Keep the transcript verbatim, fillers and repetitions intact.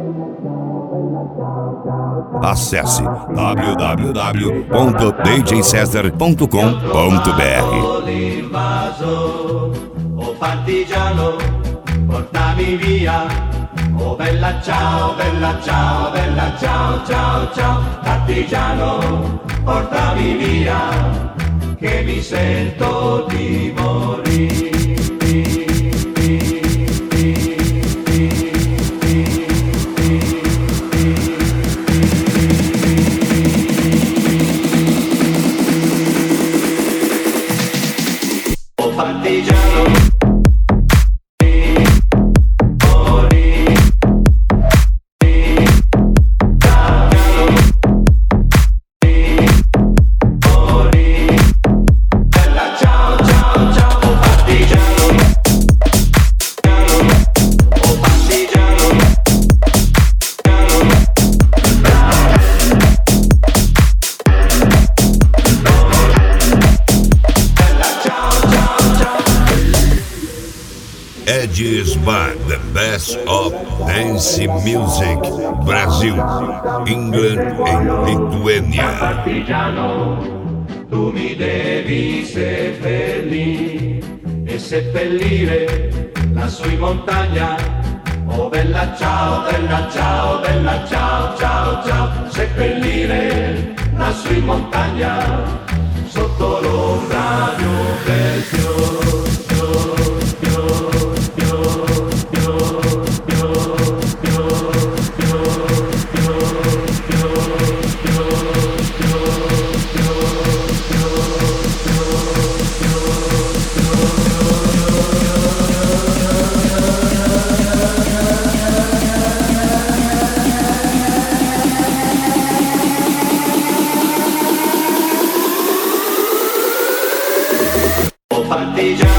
Acesse w w w ponto d j cesar ponto com ponto b r. L'invaso, oh partigiano, portami via. Oh bella ciao, bella ciao, bella ciao, ciao, ciao. Partigiano, portami via, che mi sento di morire. Partigiano, Edges by the best of dance music, Brasil, England e Lituania. partigiano, tu mi devi seppellire e seppellire lassù in montagna. Oh bella ciao, bella ciao, bella ciao, ciao, ciao. Seppellire lassù in montagna, sotto l'ombra di un bel fiore. Partigiano.